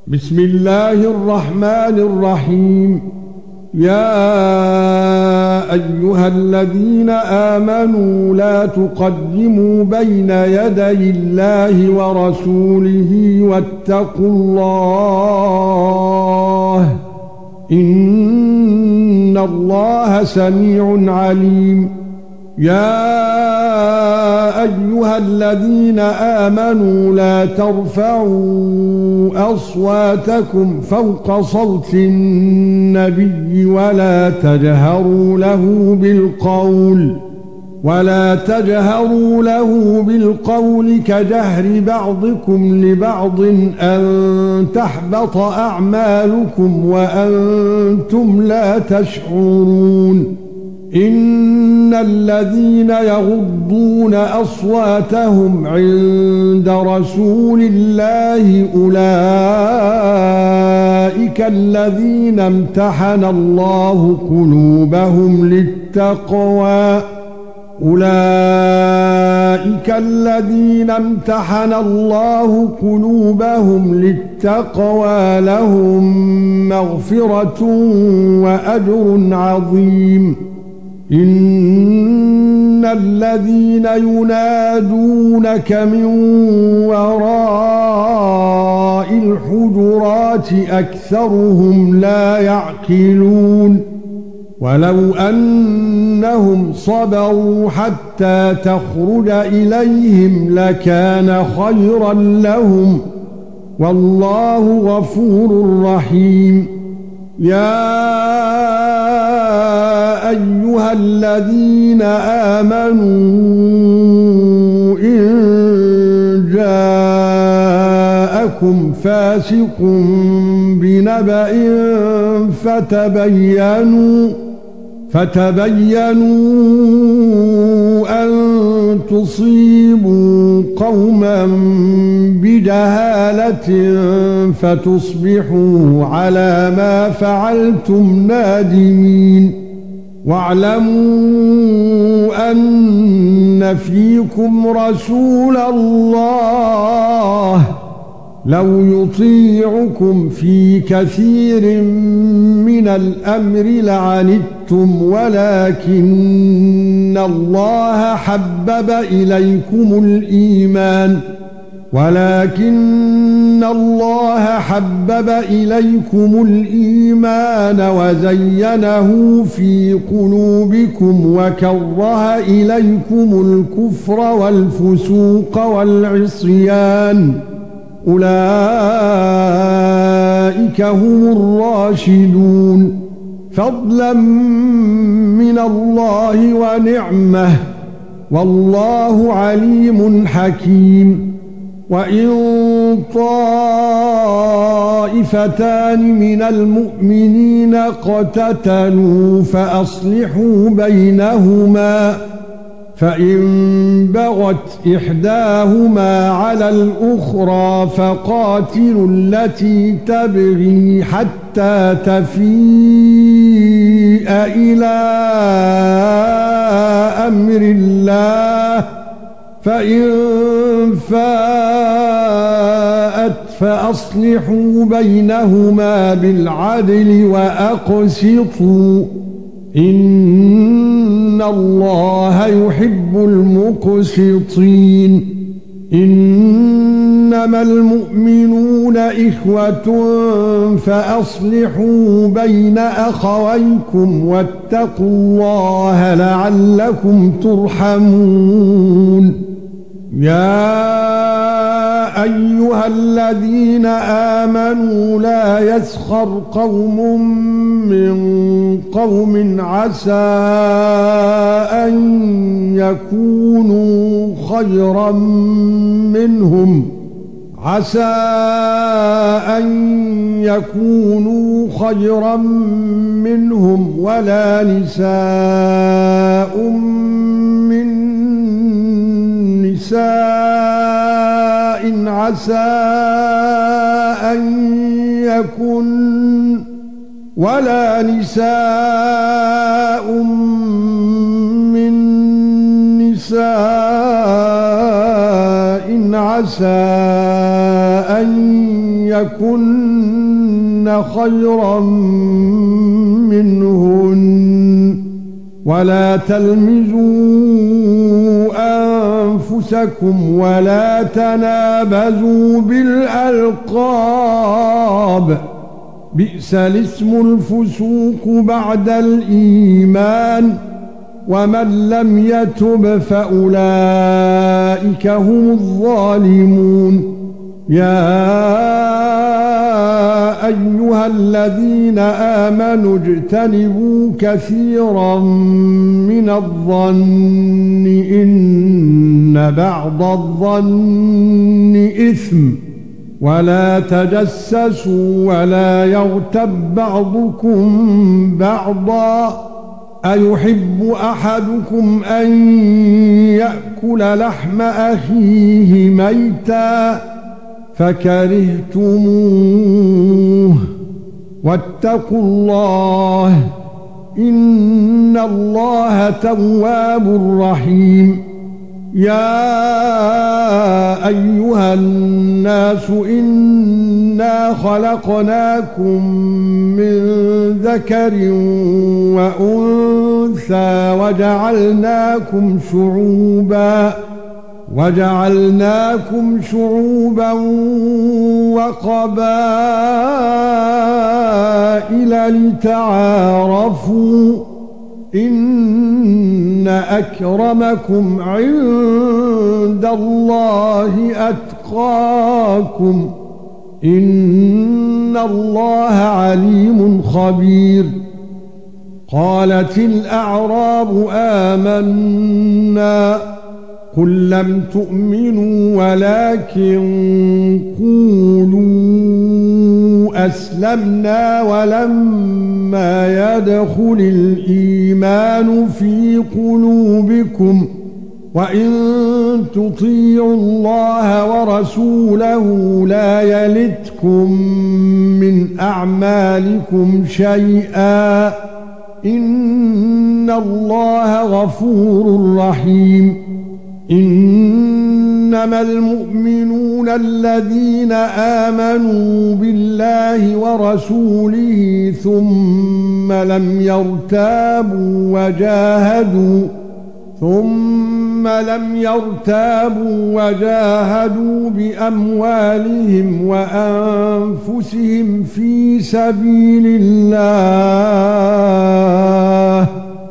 بسم الله الرحمن الرحيم. يا ايها الذين آمنوا لا تقدموا بين يدي الله ورسوله واتقوا الله ان الله سميع عليم. يا ايها الذين آمنوا لا ترفعوا اصواتكم فوق صوت النبي ولا تجهروا له بالقول كجهر بعضكم لبعض ان تحبط اعمالكم وانتم لا تشعرون. ان الذين يغضون اصواتهم عند رسول الله اولئك الذين امتحن الله قلوبهم للتقوى لهم مغفرة واجر عظيم. ان الذين ينادونك من وراء الحجرات اكثرهم لا يعقلون. ولو انهم صبروا حتى تخرج اليهم لكان خيرا لهم والله غفور رحيم. يا ايها الذين آمنوا ان جاءكم فاسق بنبأ فتبينوا ان تصيبوا قوما بجهالة فتصبحوا على ما فعلتم نادمين. واعلموا ان فيكم رسول الله لو يطيعكم في كثير من الامر لعنتم ولكن الله حبب إليكم الإيمان وزينه في قلوبكم وكره إليكم الكفر والفسوق والعصيان أولئك هم الراشدون فضلا من الله ونعمه والله عليم حكيم. وَإِن طَائِفَتَانِ مِنَ الْمُؤْمِنِينَ اقْتَتَلُوا فَأَصْلِحُوا بَيْنَهُمَا فَإِن بَغَتْ إِحْدَاهُمَا عَلَى الْأُخْرَى فَقَاتِلُوا الَّتِي تَبْغِي حَتَّى تَفِيءَ إِلَى أَمْرِ اللَّهِ فَإِن فَاءَتْ فَأَصْلِحُوا بَيْنَهُمَا بِالْعَدْلِ وَأَقْسِطُوا إِنَّ اللَّهَ يُحِبُّ الْمُقْسِطِينَ. إِنَّمَا الْمُؤْمِنُونَ إِخْوَةٌ فَأَصْلِحُوا بَيْنَ أَخَوَيْكُمْ وَاتَّقُوا اللَّهَ لَعَلَّكُمْ تُرْحَمُونَ. يا ايها الذين آمنوا لا يسخر قوم من قوم عسى ان يكونوا خيرا منهم ولا نساء من نساء عسى عسى أن يكن خيرا منهن ولا تلمزوا أنفسكم ولا تنابزوا بالألقاب بئس الاسم الفسوق بعد الإيمان ومن لم يتب فأولئك هم الظالمون يا أيها الذين آمنوا اجتنبوا كثيرا من الظن إن بعض الظن إثم ولا تجسسوا ولا يغتب بعضكم بعضا أيحب أحدكم أن يأكل لحم أخيه ميتا فكرهتموه واتقوا الله إن الله تواب رحيم يا أيها الناس إنا خلقناكم من ذكر وأنثى وجعلناكم شعوبا وقبائل لتعارفوا إن أكرمكم عند الله أتقاكم إن الله عليم خبير قالت الأعراب آمنا قل لم تؤمنوا ولكن قولوا أسلمنا ولما يدخل الإيمان في قلوبكم وإن تطيعوا الله ورسوله لا يلتكم من أعمالكم شيئا إن الله غفور رحيم إنما المؤمنون الذين آمنوا بالله ورسوله ثم لم يرتابوا وجاهدوا بأموالهم وأنفسهم في سبيل الله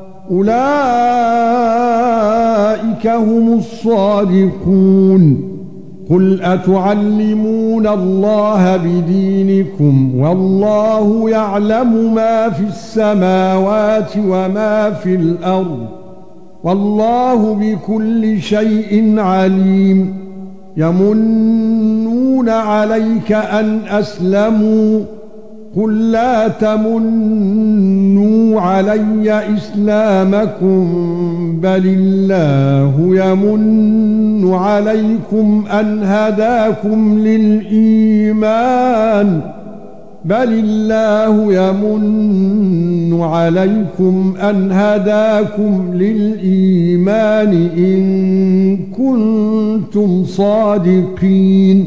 أولئك هم الصادقون قل أتعلمون الله بدينكم والله يعلم ما في السماوات وما في الأرض والله بكل شيء عليم يمنون عليك أن أسلموا قل لا تمنوا علي إسلامكم بل الله يمن عليكم أن هداكم للإيمان إن كنتم صادقين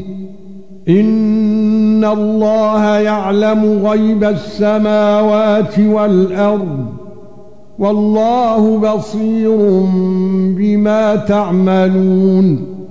إن الله يعلم غيب السماوات والأرض والله بصير بما تعملون